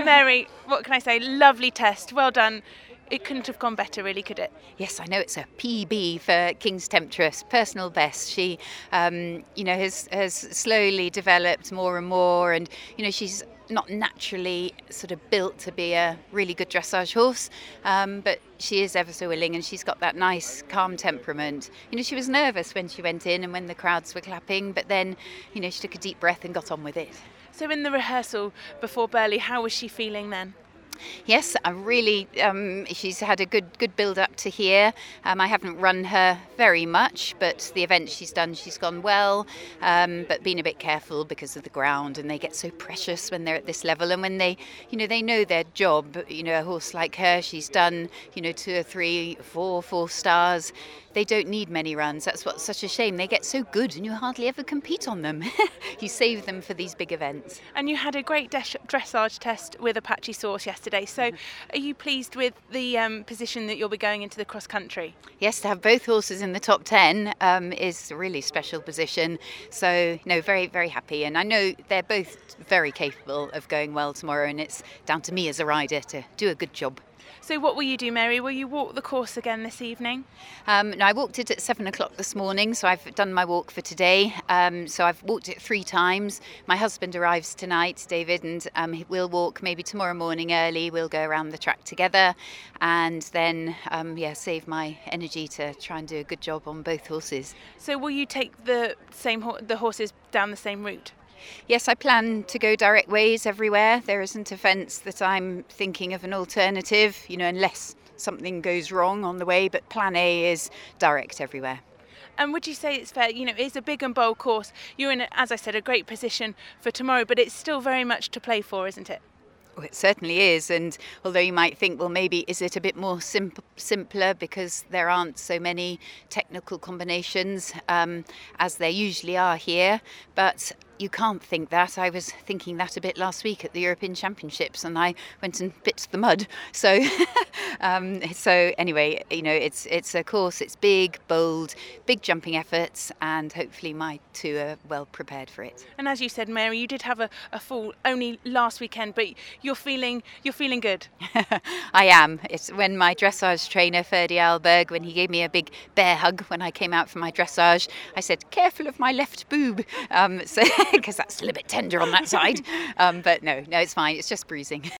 Mary, what can I say? Lovely test. Well done. It couldn't have gone better, really, could it? Yes, I know it's a PB for King's Temptress, personal best. She, has slowly developed more and more, and she's not naturally sort of built to be a really good dressage horse, but she is ever so willing, and she's got that nice, calm temperament. She was nervous when she went in and when the crowds were clapping, but then, she took a deep breath and got on with it. So in the rehearsal before Burghley, how was she feeling then? Yes, I really. She's had a good build up to here. I haven't run her very much, but the events she's done, she's gone well. But been a bit careful because of the ground, and they get so precious when they're at this level. And when they know their job. A horse like her, she's done 2 or 3, 4 stars. They don't need many runs. That's what's such a shame. They get so good, and you hardly ever compete on them. You save them for these big events. And you had a great dressage test with Apache Source yesterday. So, are you pleased with the position that you'll be going into the cross country? Yes, to have both horses in the top 10 is a really special position. So, very, very happy. And I know they're both very capable of going well tomorrow, and it's down to me as a rider to do a good job. So what will you do, Mary? Will you walk the course again this evening? No, I walked it at 7 o'clock this morning, so I've done my walk for today. So I've walked it 3 times. My husband arrives tonight, David, and we'll walk maybe tomorrow morning early. We'll go around the track together, and then save my energy to try and do a good job on both horses. So will you take the horses down the same route? Yes, I plan to go direct ways everywhere. There isn't a fence that I'm thinking of an alternative, unless something goes wrong on the way, but plan A is direct everywhere. And would you say it's fair, it's a big and bold course. You're in, as I said, a great position for tomorrow, but it's still very much to play for, isn't it? Well, it certainly is, and although you might think, well, maybe is it a bit more simpler because there aren't so many technical combinations as there usually are here, but you can't think that. I was thinking that a bit last week at the European Championships, and I went and bit the mud. So, anyway, it's a course. It's big, bold, big jumping efforts, and hopefully my 2 are well prepared for it. And as you said, Mary, you did have a fall only last weekend, but you're feeling good. I am. It's when my dressage trainer Ferdy Alberg, when he gave me a big bear hug when I came out for my dressage, I said, "Careful of my left boob." Because that's still a bit tender on that side. But no, it's fine. It's just bruising.